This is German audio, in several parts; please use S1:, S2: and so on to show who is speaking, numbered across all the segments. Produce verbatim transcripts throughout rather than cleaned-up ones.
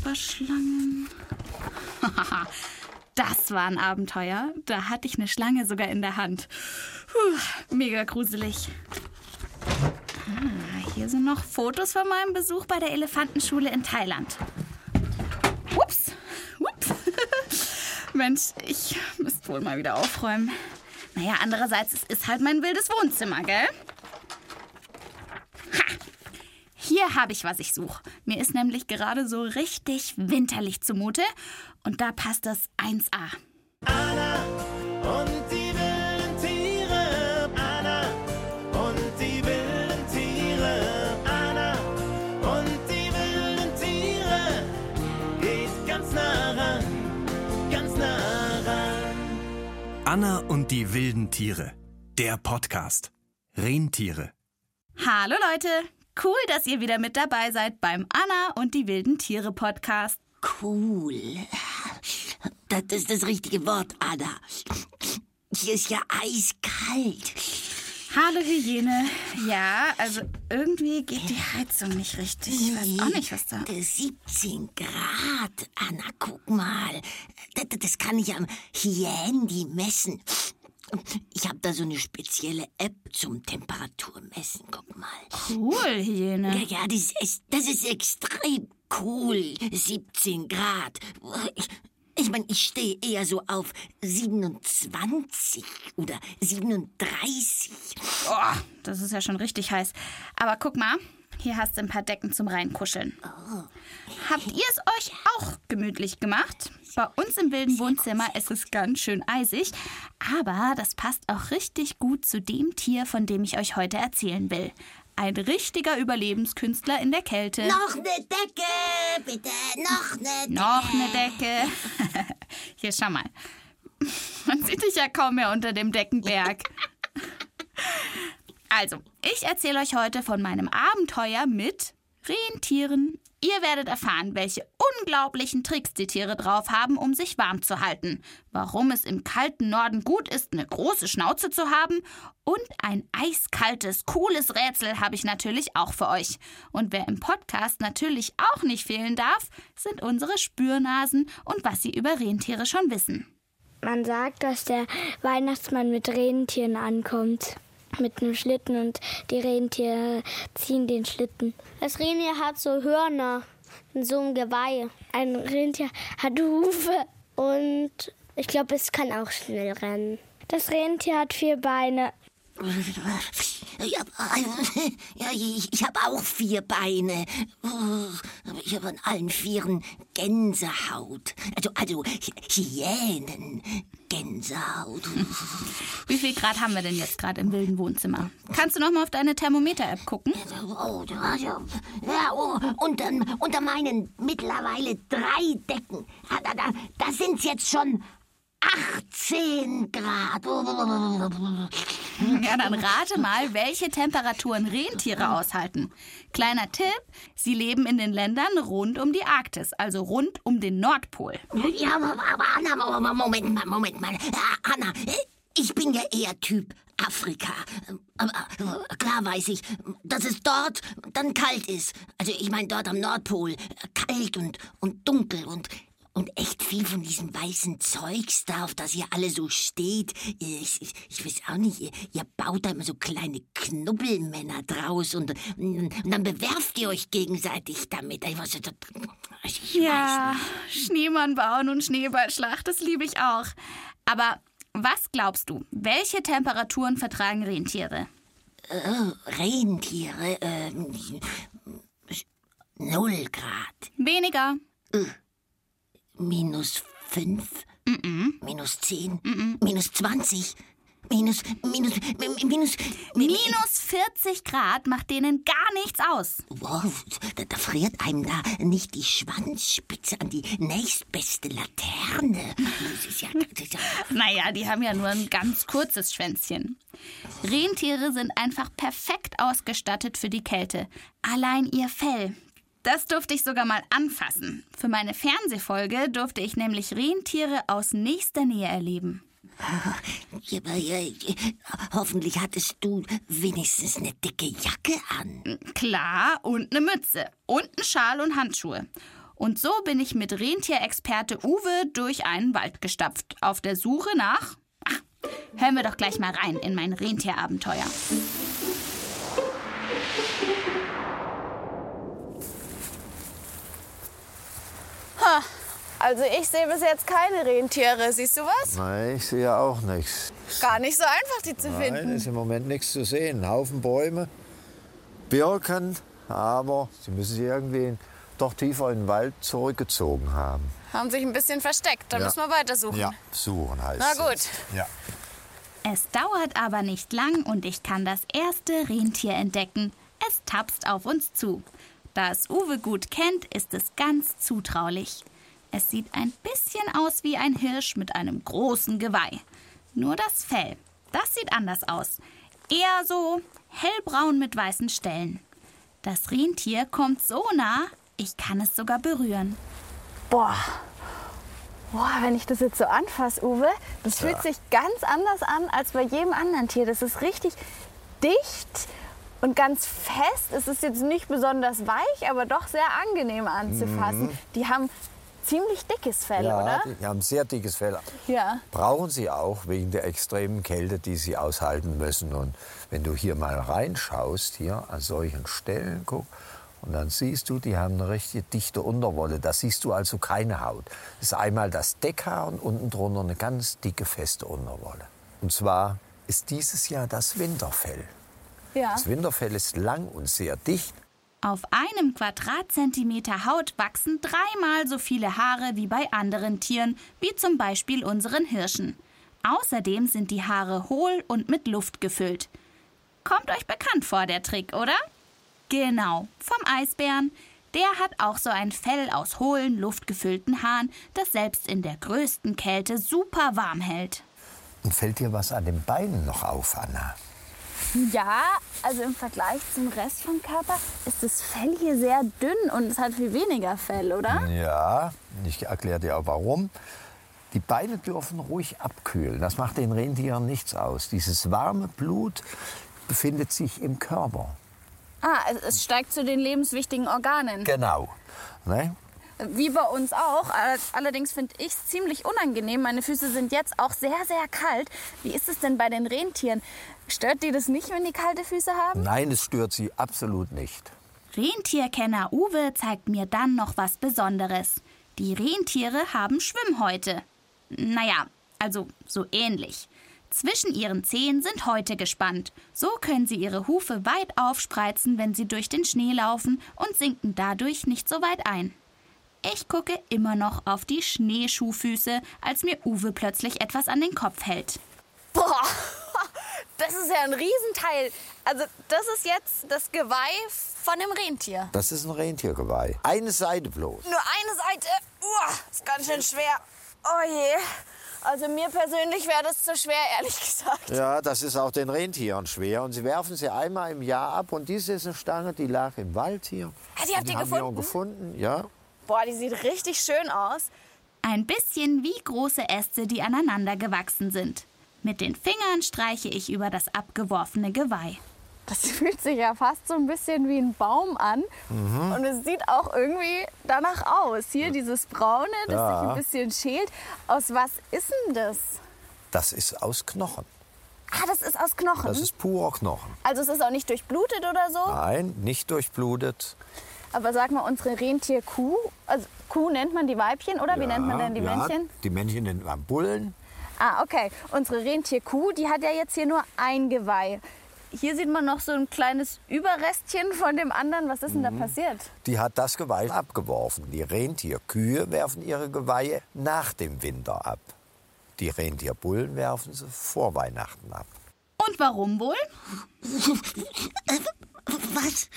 S1: Klapperschlangen. Das war ein Abenteuer. Da hatte ich eine Schlange sogar in der Hand. Puh, mega gruselig. Ah, hier sind noch Fotos von meinem Besuch bei der Elefantenschule in Thailand. Ups. Ups. Mensch, ich müsste wohl mal wieder aufräumen. Naja, andererseits, es ist halt mein wildes Wohnzimmer, gell? Ha! Hier habe ich, was ich suche. Mir ist nämlich gerade so richtig winterlich zumute. Und da passt das eins a.
S2: Anna und die wilden Tiere. Anna und die wilden Tiere. Anna und die wilden Tiere. Geht ganz nah ran, ganz nah ran.
S3: Anna und die wilden Tiere. Der Podcast. Rentiere.
S1: Hallo Leute, cool, dass ihr wieder mit dabei seid beim Anna und die wilden Tiere Podcast.
S4: Cool. Das ist das richtige Wort, Anna. Hier ist ja eiskalt.
S1: Hallo Hyäne. Ja, also irgendwie geht die Heizung nicht richtig. Ich weiß auch nicht, was da...
S4: siebzehn Grad, Anna, guck mal. Das, das kann ich am Handy messen. Ich habe da so eine spezielle App zum Temperaturmessen, guck mal.
S1: Cool, Hyäne.
S4: Ja, ja, das ist, das ist extrem cool. siebzehn Grad. Ich, ich meine, ich stehe eher so auf siebenundzwanzig oder siebenunddreißig.
S1: Oh, das ist ja schon richtig heiß. Aber guck mal, hier hast du ein paar Decken zum Reinkuscheln. Oh. Habt ihr es euch auch gemütlich gemacht? Bei uns im wilden Wohnzimmer ist es ganz schön eisig, aber das passt auch richtig gut zu dem Tier, von dem ich euch heute erzählen will. Ein richtiger Überlebenskünstler in der Kälte.
S4: Noch eine Decke, bitte, noch eine Decke.
S1: Noch eine Decke. Hier, schau mal. Man sieht dich ja kaum mehr unter dem Deckenberg. Also, ich erzähle euch heute von meinem Abenteuer mit Rentieren. Ihr werdet erfahren, welche unglaublichen Tricks die Tiere drauf haben, um sich warm zu halten, warum es im kalten Norden gut ist, eine große Schnauze zu haben und ein eiskaltes, cooles Rätsel habe ich natürlich auch für euch. Und wer im Podcast natürlich auch nicht fehlen darf, sind unsere Spürnasen und was sie über Rentiere schon wissen.
S5: Man sagt, dass der Weihnachtsmann mit Rentieren ankommt. Mit einem Schlitten und die Rentiere ziehen den Schlitten.
S6: Das Rentier hat so Hörner in so einem Geweih.
S5: Ein Rentier hat Hufe.
S6: Und ich glaube, es kann auch schnell rennen.
S5: Das Rentier hat vier Beine.
S4: Ja, ja, ich, ich habe auch vier Beine. Aber ich habe an allen Vieren Gänsehaut. Also, also Hyänen. Gänsehaut.
S1: Wie viel Grad haben wir denn jetzt gerade im wilden Wohnzimmer? Kannst du noch mal auf deine Thermometer-App gucken?
S4: Oh, ja, ja, oh, unter, unter meinen mittlerweile drei Decken. Da, da, da sind es jetzt schon achtzehn Grad.
S1: Ja, dann rate mal, welche Temperaturen Rentiere aushalten. Kleiner Tipp, sie leben in den Ländern rund um die Arktis, also rund um den Nordpol.
S4: Ja, aber Anna, Moment mal, Moment mal. Anna, ich bin ja eher Typ Afrika. Aber klar weiß ich, dass es dort dann kalt ist. Also ich meine dort am Nordpol. Kalt und, und dunkel und... Und echt viel von diesem weißen Zeugs da, auf das ihr alle so steht. Ich, ich, ich weiß auch nicht, ihr, ihr baut da immer so kleine Knubbelmänner draus und, und dann bewerft ihr euch gegenseitig damit. Ich weiß, ich
S1: ja,
S4: weiß nicht.
S1: Schneemann bauen und Schneeballschlacht, das liebe ich auch. Aber was glaubst du, welche Temperaturen vertragen Rentiere?
S4: Oh, Rentiere, ähm, null Grad.
S1: Weniger.
S4: Uh. Minus fünf,
S1: Mm-mm.
S4: minus zehn,
S1: Mm-mm.
S4: minus zwanzig, minus, minus, minus...
S1: Minus vierzig Grad macht denen gar nichts aus.
S4: Wow, da, da friert einem da nicht die Schwanzspitze an die nächstbeste Laterne. Das ist ja, das ist ja...
S1: Naja, die haben ja nur ein ganz kurzes Schwänzchen. Rentiere sind einfach perfekt ausgestattet für die Kälte. Allein ihr Fell. Das durfte ich sogar mal anfassen. Für meine Fernsehfolge durfte ich nämlich Rentiere aus nächster Nähe erleben.
S4: Ja, aber, ja, hoffentlich hattest du wenigstens eine dicke Jacke an.
S1: Klar, und eine Mütze. Und einen Schal und Handschuhe. Und so bin ich mit Rentierexperte Uwe durch einen Wald gestapft, auf der Suche nach... Ach, hören wir doch gleich mal rein in mein Rentierabenteuer.
S7: Ha, also ich sehe bis jetzt keine Rentiere. Siehst du was?
S8: Nein, ich sehe auch nichts.
S7: Gar nicht so einfach, die zu
S8: Nein,
S7: finden.
S8: ist im Moment nichts zu sehen. Ein Haufen Bäume, Birken, aber sie müssen sich irgendwie doch tiefer in den Wald zurückgezogen haben.
S7: Haben sich ein bisschen versteckt. Da
S8: Ja.
S7: müssen wir weitersuchen.
S8: Ja, suchen heißt
S7: Na
S8: es.
S7: gut.
S8: Ja.
S1: Es dauert aber nicht lang und ich kann das erste Rentier entdecken. Es tapst auf uns zu. Da es Uwe gut kennt, ist es ganz zutraulich. Es sieht ein bisschen aus wie ein Hirsch mit einem großen Geweih. Nur das Fell, das sieht anders aus. Eher so hellbraun mit weißen Stellen. Das Rentier kommt so nah, ich kann es sogar berühren.
S7: Boah. Boah, wenn ich das jetzt so anfasse, Uwe, das fühlt sich ganz anders an als bei jedem anderen Tier. Das ist richtig dicht und ganz fest. Es ist jetzt nicht besonders weich, aber doch sehr angenehm anzufassen.
S8: Mhm.
S7: Die haben ziemlich dickes Fell,
S8: Ja,
S7: oder?
S8: die haben sehr dickes Fell.
S7: Ja.
S8: Brauchen sie auch wegen der extremen Kälte, die sie aushalten müssen. Und wenn du hier mal reinschaust, hier an solchen Stellen, guck, und dann siehst du, die haben eine richtig dichte Unterwolle. Da siehst du also keine Haut. Das ist einmal das Deckhaar und unten drunter eine ganz dicke, feste Unterwolle. Und zwar ist dieses Jahr das Winterfell.
S7: Ja.
S8: Das Winterfell ist lang und sehr dicht.
S1: Auf einem Quadratzentimeter Haut wachsen dreimal so viele Haare wie bei anderen Tieren, wie zum Beispiel unseren Hirschen. Außerdem sind die Haare hohl und mit Luft gefüllt. Kommt euch bekannt vor, der Trick, oder? Genau, vom Eisbären. Der hat auch so ein Fell aus hohlen, luftgefüllten Haaren, das selbst in der größten Kälte super warm hält.
S8: Und fällt dir was an den Beinen noch auf, Anna?
S7: Ja, also im Vergleich zum Rest vom Körper ist das Fell hier sehr dünn und es hat viel weniger Fell, oder?
S8: Ja, ich erkläre dir auch warum. Die Beine dürfen ruhig abkühlen. Das macht den Rentieren nichts aus. Dieses warme Blut befindet sich im Körper.
S7: Ah, es, es steigt zu den lebenswichtigen Organen.
S8: Genau. Ne?
S7: Wie bei uns auch. Allerdings finde ich es ziemlich unangenehm. Meine Füße sind jetzt auch sehr, sehr kalt. Wie ist es denn bei den Rentieren? Stört die das nicht, wenn die kalte Füße haben?
S8: Nein, es stört sie absolut nicht.
S1: Rentierkenner Uwe zeigt mir dann noch was Besonderes. Die Rentiere haben Schwimmhäute. Naja, also so ähnlich. Zwischen ihren Zehen sind Häute gespannt. So können sie ihre Hufe weit aufspreizen, wenn sie durch den Schnee laufen und sinken dadurch nicht so weit ein. Ich gucke immer noch auf die Schneeschuhfüße, als mir Uwe plötzlich etwas an den Kopf hält.
S7: Boah, das ist ja ein Riesenteil. Also das ist jetzt das Geweih von dem Rentier.
S8: Das ist ein Rentiergeweih. Eine Seite bloß.
S7: Nur eine Seite. Uah, ist ganz schön schwer. Oh je. Also mir persönlich wäre das zu schwer, ehrlich gesagt.
S8: Ja, das ist auch den Rentieren schwer. Und sie werfen sie einmal im Jahr ab. Und diese ist eine Stange, die lag im Wald hier.
S7: Ah, die habt ihr
S8: haben wir
S7: gefunden?
S8: auch gefunden, ja.
S7: Boah, die sieht richtig schön aus.
S1: Ein bisschen wie große Äste, die aneinander gewachsen sind. Mit den Fingern streiche ich über das abgeworfene Geweih.
S7: Das fühlt sich ja fast so ein bisschen wie ein Baum an.
S8: Mhm.
S7: Und es sieht auch irgendwie danach aus. Hier dieses Braune, das
S8: Ja.
S7: sich ein bisschen schält. Aus was ist denn das?
S8: Das ist aus Knochen.
S7: Ah, das ist aus Knochen.
S8: Das ist purer Knochen.
S7: Also es ist auch nicht durchblutet oder so?
S8: Nein, nicht durchblutet.
S7: Aber sag mal, unsere Rentierkuh, also Kuh nennt man die Weibchen, oder? Wie nennt man denn die
S8: ja,
S7: Männchen?
S8: Die Männchen nennt man Bullen.
S7: Ah, okay. Unsere Rentierkuh, die hat ja jetzt hier nur ein Geweih. Hier sieht man noch so ein kleines Überrestchen von dem anderen. Was ist denn da passiert?
S8: Die hat das Geweih abgeworfen. Die Rentierkühe werfen ihre Geweihe nach dem Winter ab. Die Rentierbullen werfen sie vor Weihnachten ab.
S1: Und warum wohl?
S4: Was?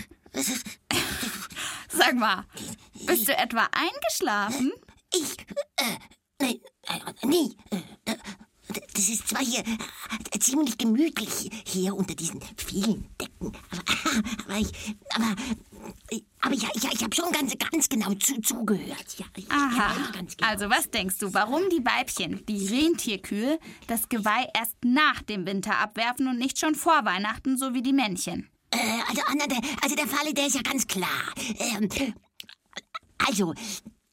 S1: Sag mal, bist du etwa eingeschlafen?
S4: Ich? Äh, nein, äh, nie. Äh, das ist zwar hier äh, ziemlich gemütlich, hier unter diesen vielen Decken. Aber, aber ich, aber, aber ich, ich, ich habe schon ganz, ganz genau zu, zugehört. Ja, ich,
S1: Aha,
S4: ja, ganz genau.
S1: also was denkst du, warum die Weibchen, die Rentierkühe, das Geweih erst nach dem Winter abwerfen und nicht schon vor Weihnachten, so wie die Männchen?
S4: Äh, also, Anna, der, also der Fall, der ist ja ganz klar. Ähm, also,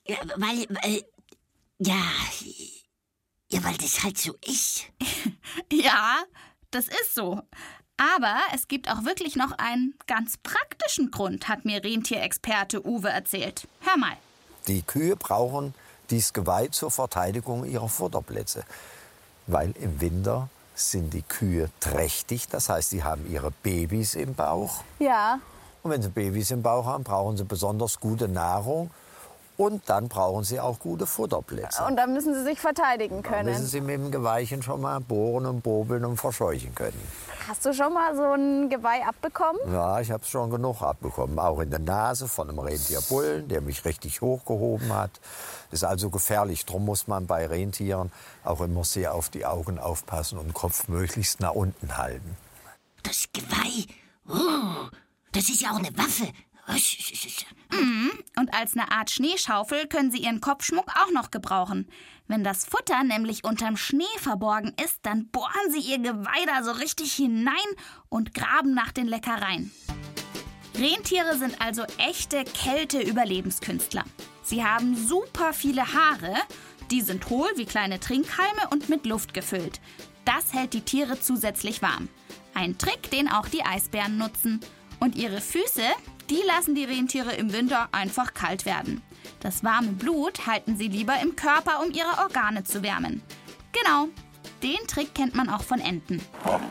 S4: Ja, weil, äh, ja, ja, weil das halt so ist.
S1: Ja, das ist so. Aber es gibt auch wirklich noch einen ganz praktischen Grund, hat mir Rentierexperte Uwe erzählt. Hör mal.
S8: Die Kühe brauchen dieses Geweih zur Verteidigung ihrer Futterplätze. Weil im Winter sind die Kühe trächtig, das heißt, sie haben ihre Babys im Bauch.
S7: Ja.
S8: Und wenn sie Babys im Bauch haben, brauchen sie besonders gute Nahrung. Und dann brauchen sie auch gute Futterplätze.
S7: Und dann müssen sie sich verteidigen können.
S8: Dann müssen sie mit dem Geweihchen schon mal bohren und bobeln und verscheuchen können.
S7: Hast du schon mal so ein Geweih abbekommen?
S8: Ja, ich habe es schon genug abbekommen. Auch in der Nase von einem Rentierbullen, der mich richtig hochgehoben hat. Das ist also gefährlich. Darum muss man bei Rentieren auch immer sehr auf die Augen aufpassen und den Kopf möglichst nach unten halten.
S4: Das Geweih, oh, das ist ja auch eine Waffe.
S1: Mhm. Und als eine Art Schneeschaufel können sie ihren Kopfschmuck auch noch gebrauchen. Wenn das Futter nämlich unterm Schnee verborgen ist, dann bohren sie ihr Geweih da so richtig hinein und graben nach den Leckereien. Rentiere sind also echte Kälte-Überlebenskünstler. Sie haben super viele Haare, die sind hohl wie kleine Trinkhalme und mit Luft gefüllt. Das hält die Tiere zusätzlich warm. Ein Trick, den auch die Eisbären nutzen. Und ihre Füße, die lassen die Rentiere im Winter einfach kalt werden. Das warme Blut halten sie lieber im Körper, um ihre Organe zu wärmen. Genau, den Trick kennt man auch von Enten.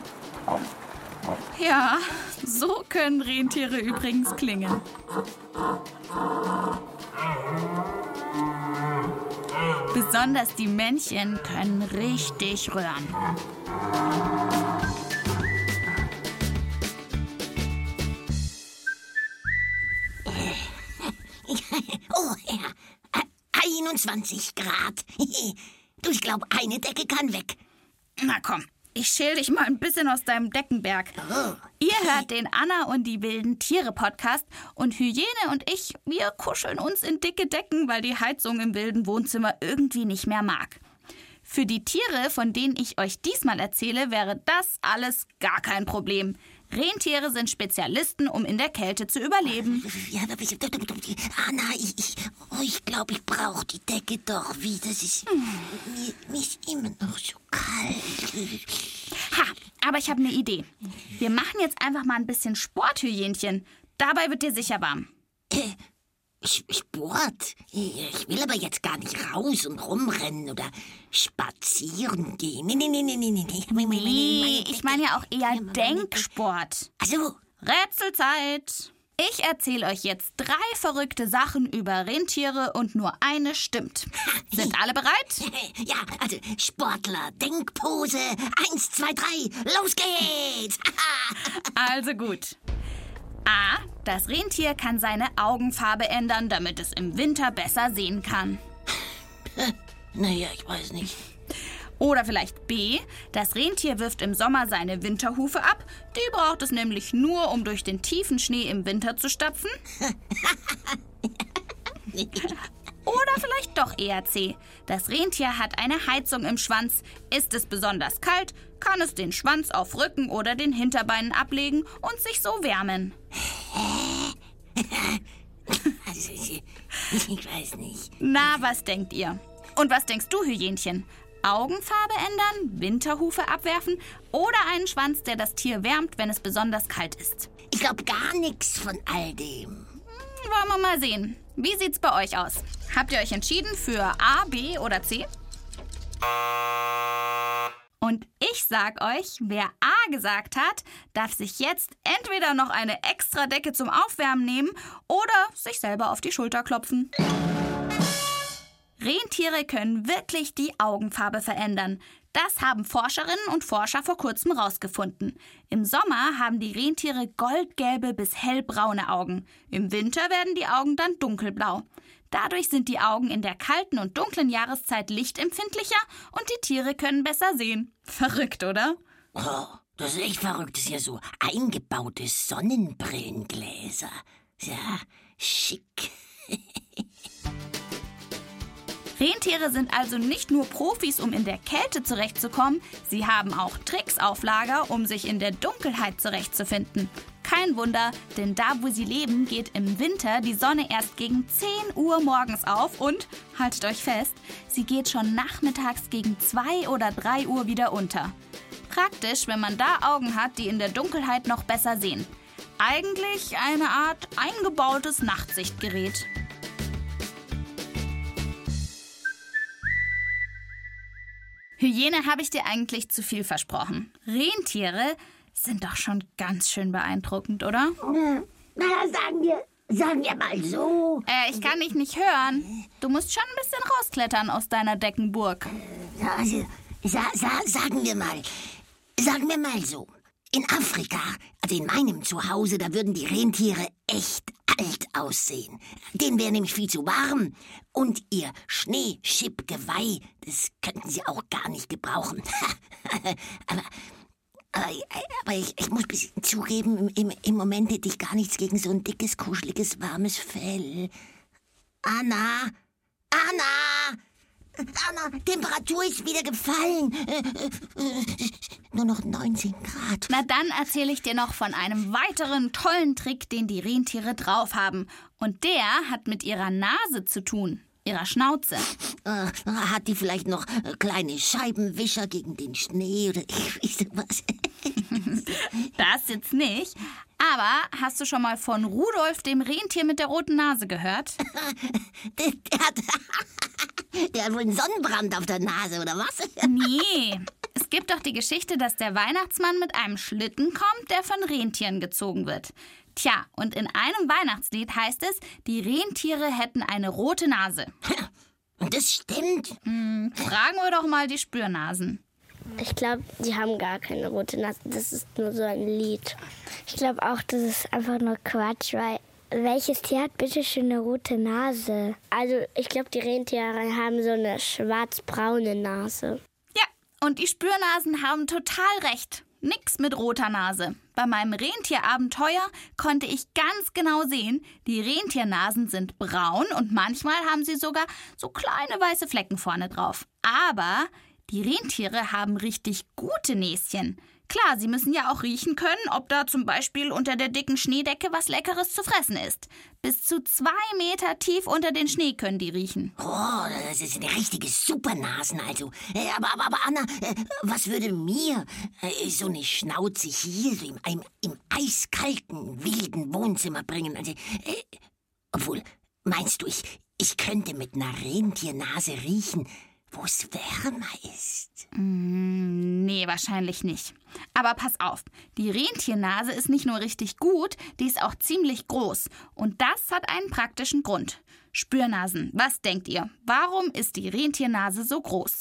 S1: Ja, so können Rentiere übrigens klingen. Besonders die Männchen können richtig röhren.
S4: Oh, ja. einundzwanzig Grad. Du, ich glaube, eine Decke kann weg.
S1: Na komm, ich schäl dich mal ein bisschen aus deinem Deckenberg.
S4: Oh.
S1: Ihr hört den Anna und die wilden Tiere Podcast und Hyäne und ich, wir kuscheln uns in dicke Decken, weil die Heizung im wilden Wohnzimmer irgendwie nicht mehr mag. Für die Tiere, von denen ich euch diesmal erzähle, wäre das alles gar kein Problem. Rentiere sind Spezialisten, um in der Kälte zu überleben.
S4: Ja, Anna, ich, ich, oh, ich glaube, ich brauche die Decke doch wieder. Das ist, hm. mir, mir ist immer noch so kalt.
S1: Ha, aber ich habe eine Idee. Wir machen jetzt einfach mal ein bisschen Sport, Hyänchen. Dabei wird dir sicher warm.
S4: Äh, Sport? Ich will aber jetzt gar nicht raus und rumrennen oder spazieren gehen. Nee, nee, nee, nee, nee, nee.
S1: Nee, ich meine ja auch eher Denksport.
S4: Also,
S1: Rätselzeit. Ich erzähle euch jetzt drei verrückte Sachen über Rentiere und nur eine stimmt. Sind alle bereit?
S4: Ja, also Sportler, Denkpose, eins, zwei, drei, los geht's!
S1: Also gut. A. Das Rentier kann seine Augenfarbe ändern, damit es im Winter besser sehen kann.
S4: Naja, ich weiß nicht.
S1: Oder vielleicht B. Das Rentier wirft im Sommer seine Winterhufe ab. Die braucht es nämlich nur, um durch den tiefen Schnee im Winter zu stapfen. Oder vielleicht doch eher C. Das Rentier hat eine Heizung im Schwanz. Ist es besonders kalt, kann es den Schwanz auf Rücken oder den Hinterbeinen ablegen und sich so wärmen.
S4: Also, ich, ich weiß nicht.
S1: Na, was denkt ihr? Und was denkst du, Hyänchen? Augenfarbe ändern, Winterhufe abwerfen oder einen Schwanz, der das Tier wärmt, wenn es besonders kalt ist?
S4: Ich glaube gar nichts von all dem.
S1: Hm, wollen wir mal sehen. Wie sieht's bei euch aus? Habt ihr euch entschieden für A, B oder C? Und ich sag euch, wer A gesagt hat, darf sich jetzt entweder noch eine extra Decke zum Aufwärmen nehmen oder sich selber auf die Schulter klopfen. Rentiere können wirklich die Augenfarbe verändern. Das haben Forscherinnen und Forscher vor kurzem rausgefunden. Im Sommer haben die Rentiere goldgelbe bis hellbraune Augen. Im Winter werden die Augen dann dunkelblau. Dadurch sind die Augen in der kalten und dunklen Jahreszeit lichtempfindlicher und die Tiere können besser sehen. Verrückt, oder?
S4: Oh, das ist echt verrückt. Das ist ja so eingebaute Sonnenbrillengläser. Ja, schick.
S1: Rentiere sind also nicht nur Profis, um in der Kälte zurechtzukommen, sie haben auch Tricks auf Lager, um sich in der Dunkelheit zurechtzufinden. Kein Kein Wunder, denn da, wo sie leben, geht im Winter die Sonne erst gegen zehn Uhr morgens auf und, haltet euch fest, sie geht schon nachmittags gegen zwei oder drei Uhr wieder unter. Praktisch, wenn man da Augen hat, die in der Dunkelheit noch besser sehen. Eigentlich eine Art eingebautes Nachtsichtgerät. Hyäne habe ich dir eigentlich zu viel versprochen. Rentiere sind doch schon ganz schön beeindruckend, oder?
S4: Na, sagen wir, sagen wir mal so.
S1: Äh, ich kann dich nicht hören. Du musst schon ein bisschen rausklettern aus deiner Deckenburg.
S4: Also, sa, sa, sagen wir mal, sagen wir mal so. In Afrika, also in meinem Zuhause, da würden die Rentiere echt alt aussehen. Denen wäre nämlich viel zu warm. Und ihr Schneeschippgeweih, das könnten sie auch gar nicht gebrauchen. aber aber, aber ich, ich muss ein bisschen zugeben, im, im Moment hätte ich gar nichts gegen so ein dickes, kuscheliges, warmes Fell. Anna! Anna! Anna, Temperatur ist wieder gefallen. Äh, äh, nur noch neunzehn Grad.
S1: Na dann erzähle ich dir noch von einem weiteren tollen Trick, den die Rentiere drauf haben. Und der hat mit ihrer Nase zu tun, ihrer Schnauze.
S4: Äh, hat die vielleicht noch äh, kleine Scheibenwischer gegen den Schnee oder ich weiß was?
S1: Das jetzt nicht. Aber hast du schon mal von Rudolf, dem Rentier mit der roten Nase, gehört?
S4: der, der, hat, der hat wohl einen Sonnenbrand auf der Nase, oder was?
S1: Nee. Es gibt doch die Geschichte, dass der Weihnachtsmann mit einem Schlitten kommt, der von Rentieren gezogen wird. Tja, und in einem Weihnachtslied heißt es, die Rentiere hätten eine rote Nase.
S4: Und das stimmt.
S1: Hm, fragen wir doch mal die Spürnasen.
S6: Ich glaube, die haben gar keine rote Nase. Das ist nur so ein Lied.
S5: Ich glaube auch, das ist einfach nur Quatsch, weil welches Tier hat bitte schön eine rote Nase?
S6: Also ich glaube, die Rentiere haben so eine schwarz-braune Nase.
S1: Ja, und die Spürnasen haben total recht. Nix mit roter Nase. Bei meinem Rentierabenteuer konnte ich ganz genau sehen, die Rentiernasen sind braun und manchmal haben sie sogar so kleine weiße Flecken vorne drauf. Aber die Rentiere haben richtig gute Näschen. Klar, sie müssen ja auch riechen können, ob da zum Beispiel unter der dicken Schneedecke was Leckeres zu fressen ist. Bis zu zwei Meter tief unter den Schnee können die riechen.
S4: Oh, das ist eine richtige Supernasen also. Äh, aber, aber, aber Anna, äh, was würde mir äh, so eine Schnauze hier so im, im, im eiskalten, wilden Wohnzimmer bringen? Also, äh, obwohl, meinst du, ich, ich könnte mit einer Rentiernase riechen, wo es wärmer ist?
S1: Mm, nee, wahrscheinlich nicht. Aber pass auf, die Rentiernase ist nicht nur richtig gut, die ist auch ziemlich groß. Und das hat einen praktischen Grund. Spürnasen, was denkt ihr? Warum ist die Rentiernase so groß?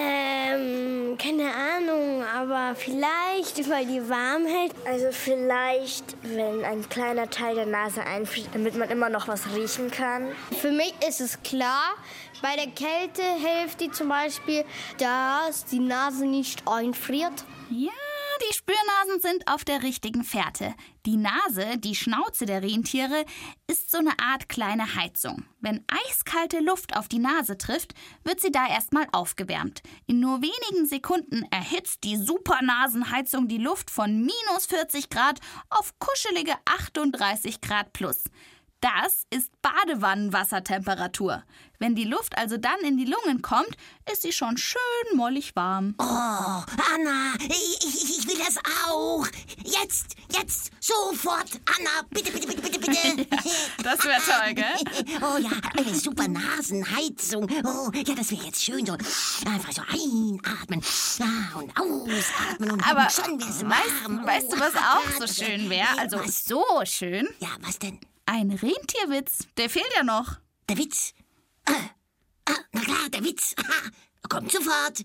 S6: Ähm, keine Ahnung, aber vielleicht, weil die warm hält.
S5: Also vielleicht, wenn ein kleiner Teil der Nase einfriert, damit man immer noch was riechen kann.
S6: Für mich ist es klar, bei der Kälte hilft die zum Beispiel, dass die Nase nicht einfriert.
S1: Ja, die Spürnasen sind auf der richtigen Fährte. Die Nase, die Schnauze der Rentiere, ist so eine Art kleine Heizung. Wenn eiskalte Luft auf die Nase trifft, wird sie da erstmal aufgewärmt. In nur wenigen Sekunden erhitzt die Supernasenheizung die Luft von minus vierzig Grad auf kuschelige achtunddreißig Grad plus. Das ist Badewannenwassertemperatur. Wenn die Luft also dann in die Lungen kommt, ist sie schon schön mollig warm.
S4: Oh, Anna, ich, ich, ich will das auch. Jetzt, jetzt, sofort. Anna, bitte, bitte, bitte, bitte, bitte.
S1: Ja, das wäre toll, gell?
S4: Oh ja, eine super Nasenheizung. Oh, ja, das wäre jetzt schön so. Einfach so einatmen ja, und ausatmen und
S1: Aber
S4: schon wär's
S1: weißt,
S4: warm.
S1: weißt du, was auch so schön wäre? Also
S4: was?
S1: so schön?
S4: Ja, was denn?
S1: Ein Rentierwitz, der fehlt ja noch.
S4: Der Witz? Ah, ah, na klar, der Witz. Aha, kommt sofort.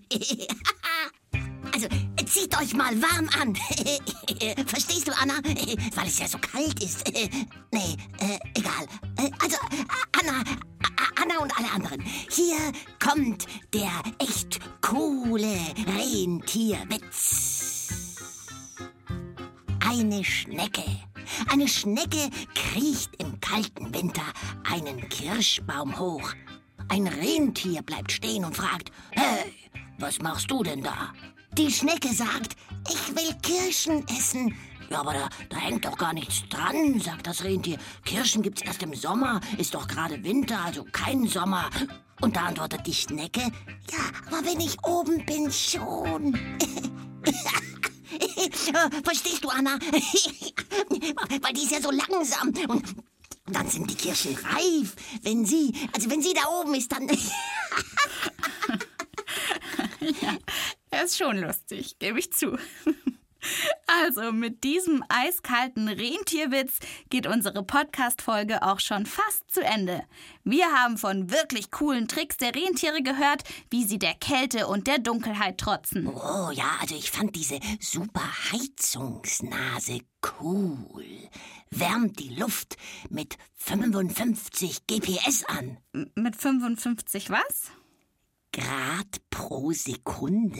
S4: Also, zieht euch mal warm an. Verstehst du, Anna? Weil es ja so kalt ist. Nee, äh, egal. Also, Anna, Anna und alle anderen. Hier kommt der echt coole Rentierwitz. Eine Schnecke. Eine Schnecke kriecht im kalten Winter einen Kirschbaum hoch. Ein Rentier bleibt stehen und fragt, hey, was machst du denn da? Die Schnecke sagt, ich will Kirschen essen. Ja, aber da, da hängt doch gar nichts dran, sagt das Rentier. Kirschen gibt's erst im Sommer, ist doch gerade Winter, also kein Sommer. Und da antwortet die Schnecke, ja, aber wenn ich oben bin, schon. Verstehst du, Anna? Weil die ist ja so langsam. Und dann sind die Kirschen reif. Wenn sie, also wenn sie da oben ist, dann...
S1: Ja, er ist schon lustig, gebe ich zu. Also, mit diesem eiskalten Rentierwitz geht unsere Podcast-Folge auch schon fast zu Ende. Wir haben von wirklich coolen Tricks der Rentiere gehört, wie sie der Kälte und der Dunkelheit trotzen.
S4: Oh ja, also ich fand diese super Heizungsnase cool. Wärmt die Luft mit fünfundfünfzig G P S an.
S1: M- mit fünfundfünfzig was?
S4: Grad pro Sekunde.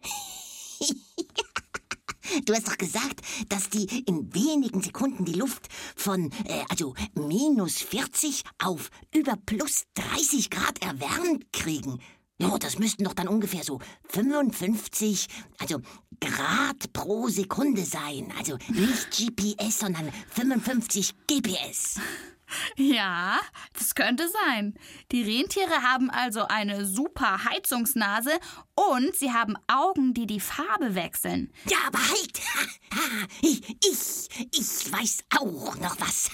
S4: Du hast doch gesagt, dass die in wenigen Sekunden die Luft von, äh, also minus vierzig auf über plus dreißig Grad erwärmt kriegen. Ja, das müssten doch dann ungefähr so fünfundfünfzig, also Grad pro Sekunde sein. Also nicht G P S, sondern fünfundfünfzig G P S.
S1: Ja, das könnte sein. Die Rentiere haben also eine super Heizungsnase und sie haben Augen, die die Farbe wechseln.
S4: Ja, aber halt! Ich, ich, ich weiß auch noch was.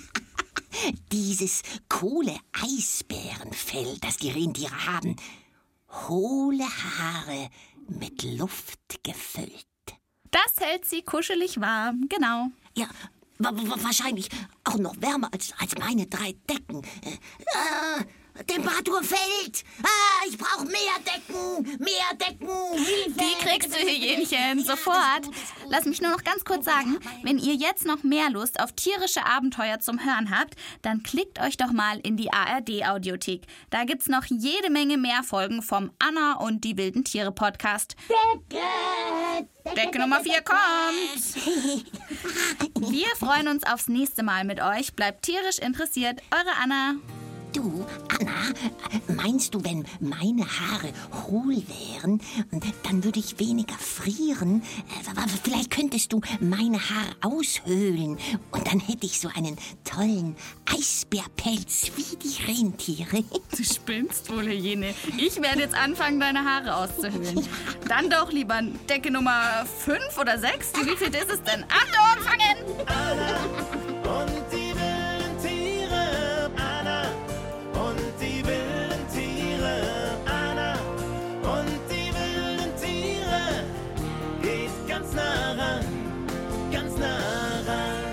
S4: Dieses coole Eisbärenfell, das die Rentiere haben. Hohle Haare mit Luft gefüllt.
S1: Das hält sie kuschelig warm, genau.
S4: Ja, wa- wa- wahrscheinlich auch noch wärmer als, als meine drei Decken. Äh, Temperatur fällt. Ah, ich brauche mehr Decken, mehr Decken. Hilfe.
S1: Die kriegst du, Hyänchen, sofort. Lass mich nur noch ganz kurz sagen, wenn ihr jetzt noch mehr Lust auf tierische Abenteuer zum Hören habt, dann klickt euch doch mal in die A R D-Audiothek. Da gibt's noch jede Menge mehr Folgen vom Anna und die wilden Tiere Podcast.
S4: Decke,
S1: Decke Nummer vier kommt. Wir freuen uns aufs nächste Mal mit euch. Bleibt tierisch interessiert. Eure Anna.
S4: Du, Anna, meinst du, wenn meine Haare hohl wären, dann würde ich weniger frieren? Vielleicht könntest du meine Haare aushöhlen und dann hätte ich so einen tollen Eisbärpelz wie die Rentiere.
S1: Du spinnst wohl, Hyäne. Ich werde jetzt anfangen, deine Haare auszuhöhlen. Dann doch lieber Decke Nummer fünf oder sechs. Wie viel ist es denn? Achtung, fangen!
S2: Und die wilden Tiere, Anna und die wilden Tiere, Anna und die wilden Tiere, geht ganz nah ran, ganz nah ran.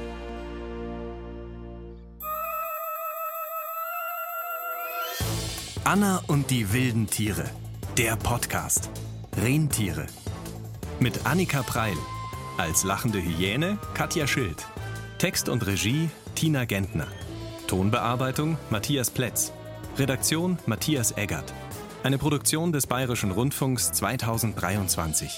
S3: Anna und die wilden Tiere. Der Podcast. Rentiere. Mit Annika Preil. Als lachende Hyäne Katja Schild. Text und Regie Tina Gentner. Tonbearbeitung Matthias Plätz. Redaktion Matthias Eggert. Eine Produktion des Bayerischen Rundfunks zweitausenddreiundzwanzig.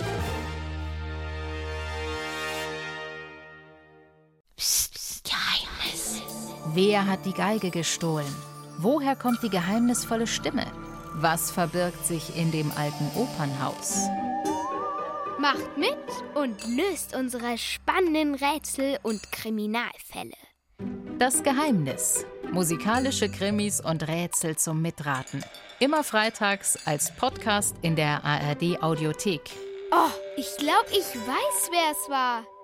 S4: Geheimnis.
S9: Wer hat die Geige gestohlen? Woher kommt die geheimnisvolle Stimme? Was verbirgt sich in dem alten Opernhaus?
S5: Macht mit und löst unsere spannenden Rätsel und Kriminalfälle.
S9: Das Geheimnis. Musikalische Krimis und Rätsel zum Mitraten. Immer freitags als Podcast in der A R D-Audiothek.
S5: Oh, ich glaube, ich weiß, wer es war.